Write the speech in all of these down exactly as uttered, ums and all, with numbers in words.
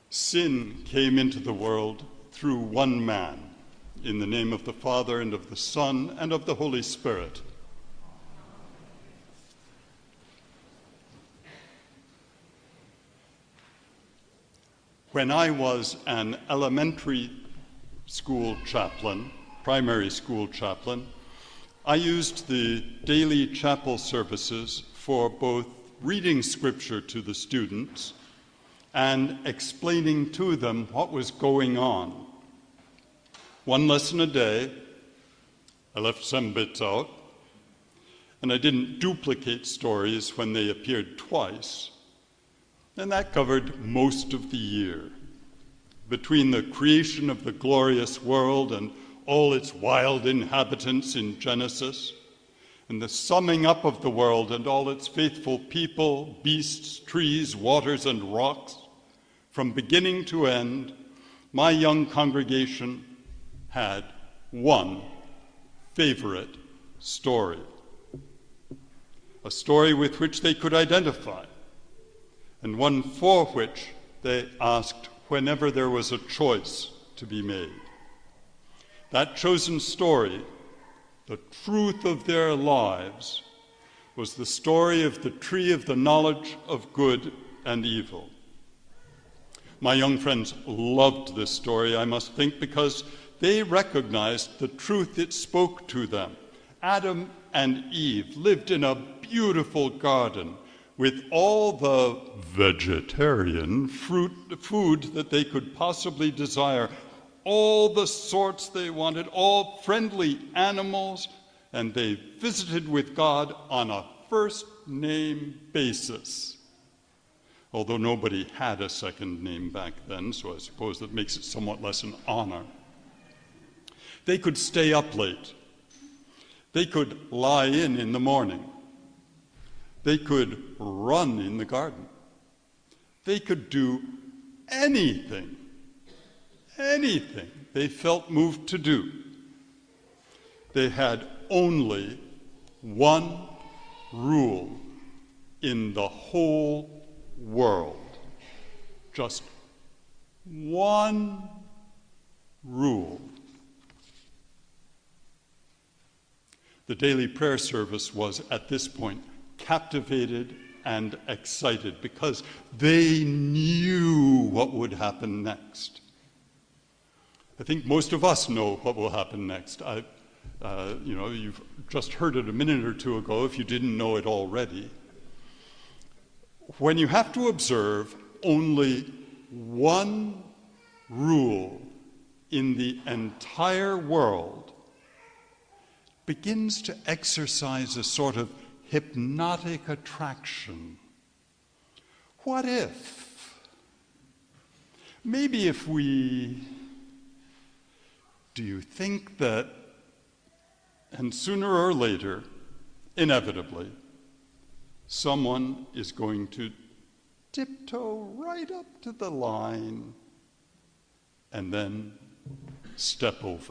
Sin came into the world through one man, in the name of the Father, and of the Son, and of the Holy Spirit. When I was an elementary school chaplain, primary school chaplain, I used the daily chapel services for both reading scripture to the students and explaining to them what was going on. One lesson a day. I left some bits out, and I didn't duplicate stories when they appeared twice, and that covered most of the year. Between the creation of the glorious world and all its wild inhabitants in Genesis, and the summing up of the world and all its faithful people, beasts, trees, waters, and rocks, from beginning to end, my young congregation had one favorite story, a story with which they could identify, and one for which they asked whenever there was a choice to be made. That chosen story, the truth of their lives, was the story of the tree of the knowledge of good and evil. My young friends loved this story, I must think, because they recognized the truth it spoke to them. Adam and Eve lived in a beautiful garden with all the vegetarian fruit, food that they could possibly desire, all the sorts they wanted, all friendly animals, and they visited with God on a first-name basis. Although nobody had a second name back then, so I suppose that makes it somewhat less an honor. They could stay up late. They could lie in in the morning. They could run in the garden. They could do anything, anything they felt moved to do. They had only one rule in the whole world. Just one rule. The daily prayer service was, at this point, captivated and excited because they knew what would happen next. I think most of us know what will happen next. I, uh, you know, you've just heard it a minute or two ago if you didn't know it already. When you have to observe only one rule in the entire world, begins to exercise a sort of hypnotic attraction. What if? Maybe if we... Do you think that, and sooner or later, inevitably, someone is going to tiptoe right up to the line and then step over?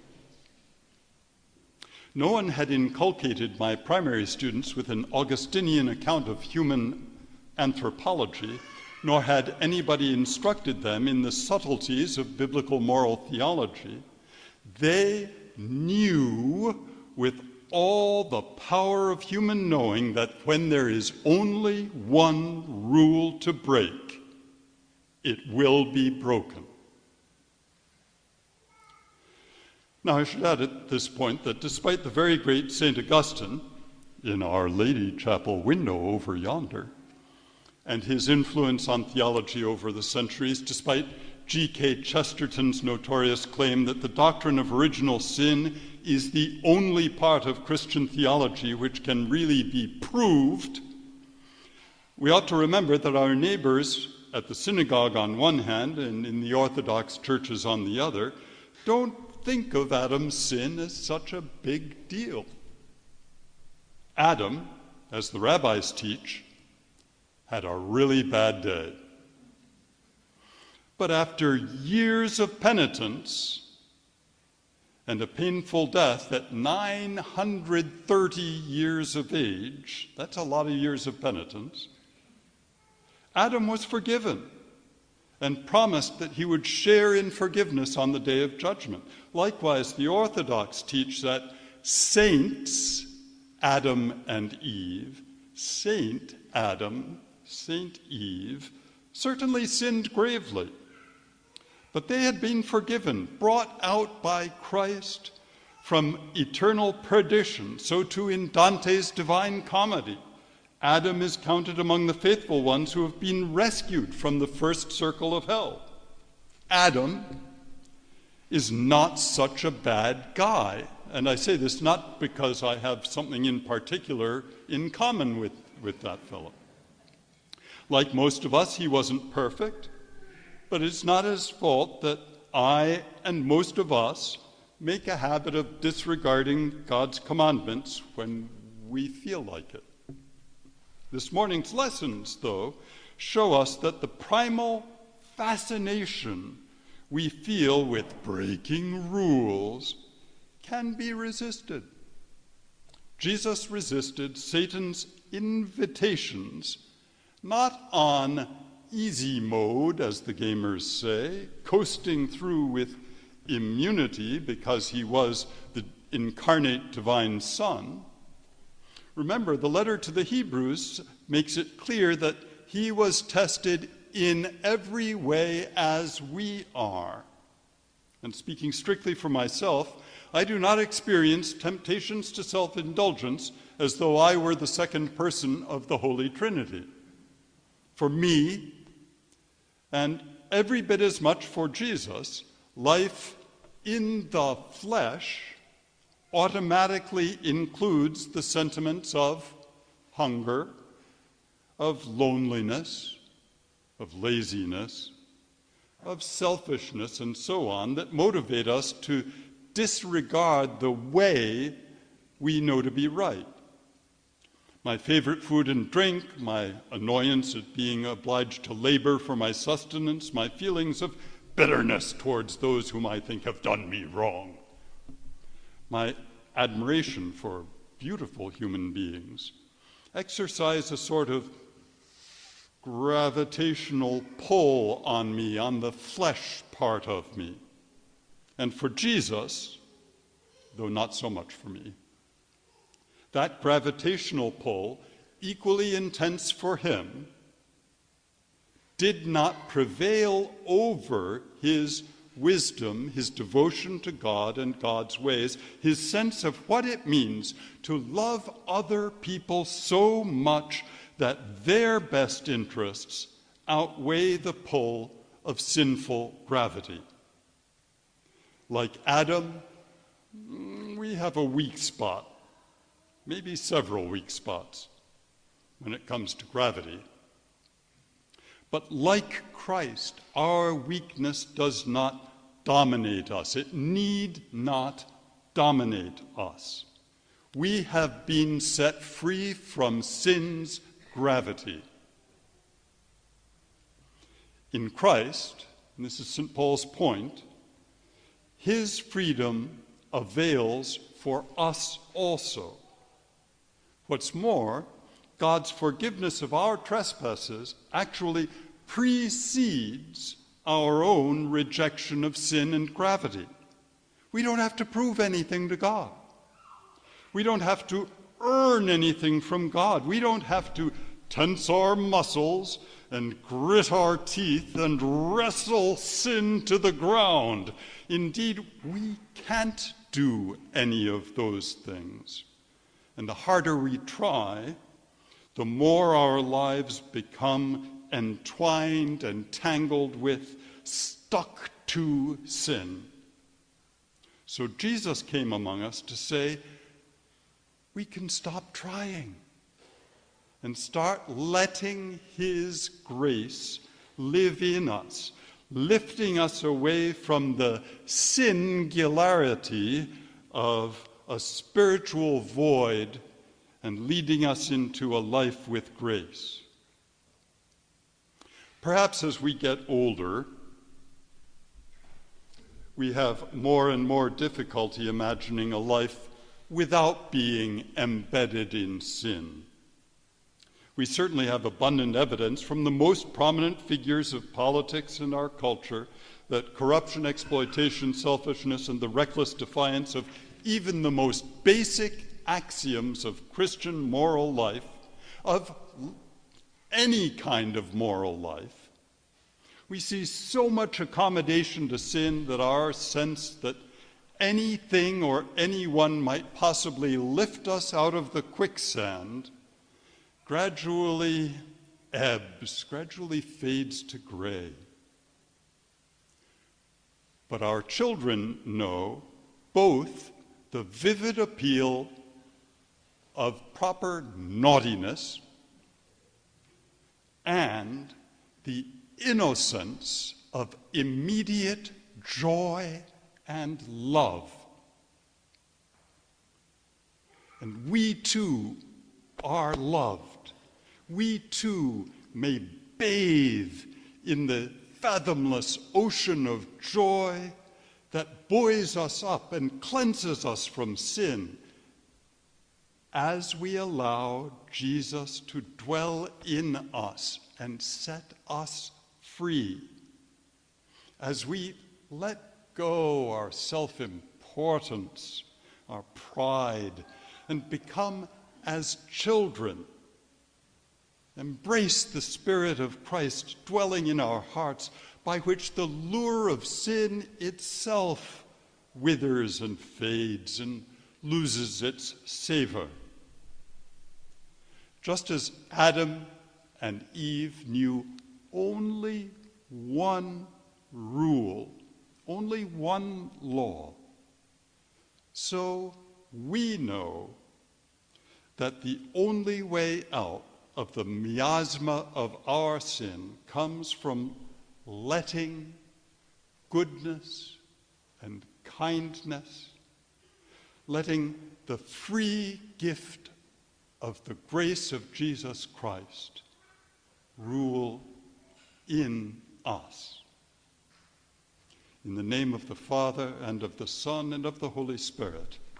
No one had inculcated my primary students with an Augustinian account of human anthropology, nor had anybody instructed them in the subtleties of biblical moral theology. They knew with all the power of human knowing that when there is only one rule to break, it will be broken. Now, I should add at this point that despite the very great Saint Augustine, in Our Lady Chapel window over yonder, and his influence on theology over the centuries, despite G K Chesterton's notorious claim that the doctrine of original sin is the only part of Christian theology which can really be proved, we ought to remember that our neighbors at the synagogue on one hand and in the Orthodox churches on the other don't think of Adam's sin as such a big deal. Adam, as the rabbis teach, had a really bad day. But after years of penitence and a painful death at nine hundred thirty years of age, that's a lot of years of penitence, Adam was forgiven and promised that he would share in forgiveness on the day of judgment. Likewise, the Orthodox teach that saints, Adam and Eve, Saint Adam, Saint Eve, certainly sinned gravely, but they had been forgiven, brought out by Christ from eternal perdition. So too in Dante's Divine Comedy, Adam is counted among the faithful ones who have been rescued from the first circle of hell. Adam is not such a bad guy. And I say this not because I have something in particular in common with, with that fellow. Like most of us, he wasn't perfect, but it's not his fault that I and most of us make a habit of disregarding God's commandments when we feel like it. This morning's lessons, though, show us that the primal fascination we feel with breaking rules can be resisted. Jesus resisted Satan's invitations, not on easy mode, as the gamers say, coasting through with immunity because he was the incarnate divine Son. Remember, the letter to the Hebrews makes it clear that he was tested in every way as we are. And speaking strictly for myself, I do not experience temptations to self-indulgence as though I were the second person of the Holy Trinity. For me, and every bit as much for Jesus, life in the flesh automatically includes the sentiments of hunger, of loneliness, of laziness, of selfishness, and so on, that motivate us to disregard the way we know to be right. My favorite food and drink, my annoyance at being obliged to labor for my sustenance, my feelings of bitterness towards those whom I think have done me wrong, my admiration for beautiful human beings, exercise a sort of gravitational pull on me, on the flesh part of me. And for Jesus, though not so much for me, that gravitational pull, equally intense for him, did not prevail over his wisdom, his devotion to God and God's ways, his sense of what it means to love other people so much that their best interests outweigh the pull of sinful gravity. Like Adam, we have a weak spot, maybe several weak spots when it comes to gravity. But like Christ, our weakness does not dominate us. It need not dominate us. We have been set free from sin's gravity. In Christ, and this is Saint Paul's point, his freedom avails for us also. What's more, God's forgiveness of our trespasses actually precedes our own rejection of sin and gravity. We don't have to prove anything to God. We don't have to earn anything from God. We don't have to tense our muscles and grit our teeth and wrestle sin to the ground. Indeed, we can't do any of those things. And the harder we try, the more our lives become entwined and tangled with, stuck to sin. So Jesus came among us to say, we can stop trying and start letting his grace live in us, lifting us away from the singularity of a spiritual void and leading us into a life with grace. Perhaps as we get older, we have more and more difficulty imagining a life without being embedded in sin. We certainly have abundant evidence from the most prominent figures of politics in our culture that corruption, exploitation, selfishness, and the reckless defiance of even the most basic axioms of Christian moral life, of any kind of moral life, we see so much accommodation to sin that our sense that anything or anyone might possibly lift us out of the quicksand gradually ebbs, gradually fades to gray. But our children know both the vivid appeal of proper naughtiness and the innocence of immediate joy and love. And we too are loved. We too may bathe in the fathomless ocean of joy that buoys us up and cleanses us from sin as we allow Jesus to dwell in us and set us free, as we let go our self-importance, our pride, and become as children. Embrace the Spirit of Christ dwelling in our hearts, by which the lure of sin itself withers and fades and loses its savor. Just as Adam and Eve knew only one rule, only one law, so we know that the only way out of the miasma of our sin comes from letting goodness and kindness, letting the free gift of the grace of Jesus Christ rule in us. In the name of the Father, and of the Son, and of the Holy Spirit.